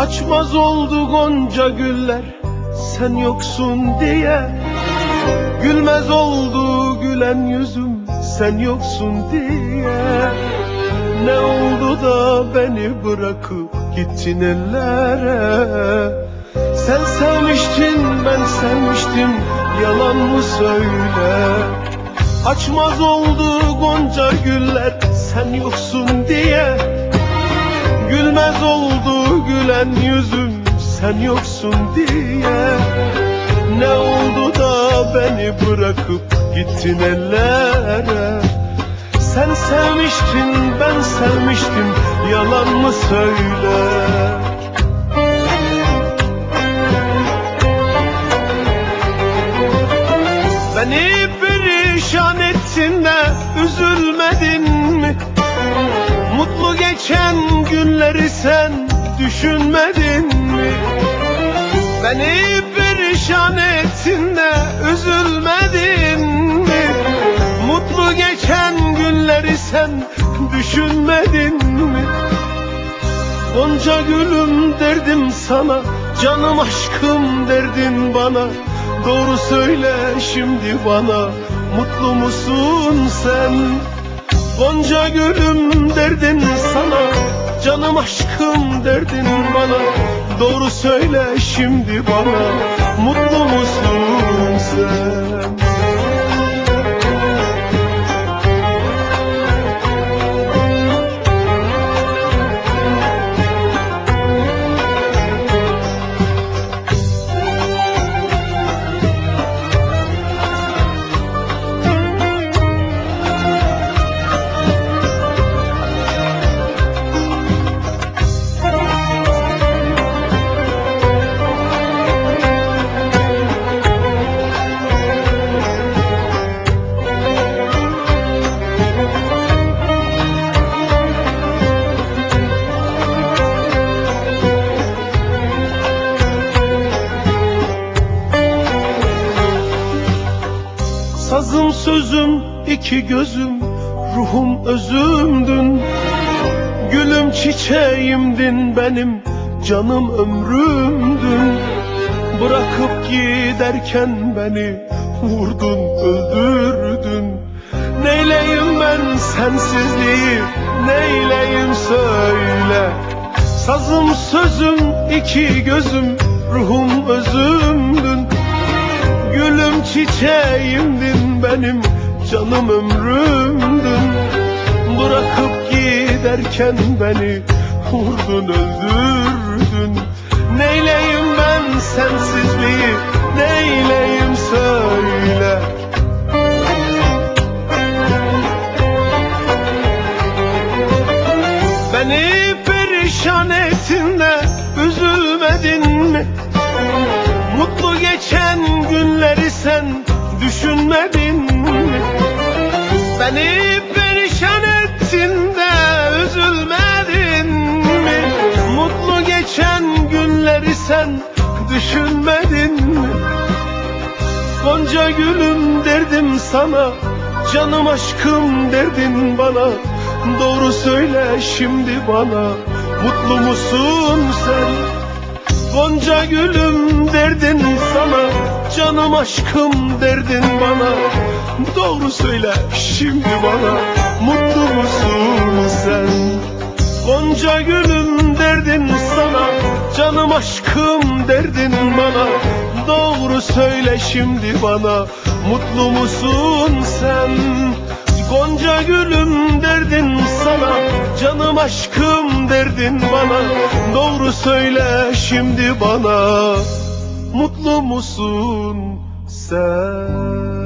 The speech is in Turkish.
Açmaz oldu gonca güller sen yoksun diye. Gülmez oldu gülen yüzüm sen yoksun diye. Ne oldu da beni bırakıp gittin ellere? Sen sevmiştin ben sevmiştim, yalan mı söyle? Açmaz oldu gonca güller sen yoksun diye. Gülmez oldu gülen yüzüm sen yoksun diye. Ne oldu da beni bırakıp gittin ellere? Sen sevmiştin ben sevmiştim, yalan mı söyle? Beni perişan ettin de üzülmedin mi? Mutlu geçen günleri sen düşünmedin mi? Beni perişan ettin de üzülmedin mi? Mutlu geçen günleri sen düşünmedin mi? Gonca gülüm derdim sana, canım aşkım derdin bana. Doğru söyle şimdi bana, mutlu musun sen? Gonca gülüm derdin sana, canım aşkım derdin bana. Doğru söyle şimdi bana, mutlu musun sen? Sazım sözüm iki gözüm, ruhum özümdün. Gülüm çiçeğimdin benim, canım ömrümdün. Bırakıp giderken beni vurdun öldürdün. Neyleyim ben sensizliği, neyleyim söyle? Sazım sözüm iki gözüm, ruhum özümdün. Gülüm çiçeğimdin benim, canım ömrümdün. Bırakıp giderken beni vurdun öldürdün. Neyleyim ben sensizliği, neyleyim söyle? Beni perişan ettin de üzülmedin mi? Mutlu geçen günleri sen düşünmedin mi? Beni perişan ettin de üzülmedin mi? Mutlu geçen günleri sen düşünmedin mi? Gonca gülüm derdim sana, canım aşkım derdin bana. Doğru söyle şimdi bana, mutlu musun sen? Gonca gülüm derdin sana, canım aşkım derdin bana. Doğru söyle şimdi bana, mutlu musun sen? Gonca gülüm derdin sana, canım aşkım derdin bana. Doğru söyle şimdi bana, mutlu musun sen? Gonca gülüm derdin sana, canım aşkım derdin bana. Doğru söyle şimdi bana, mutlu musun sen?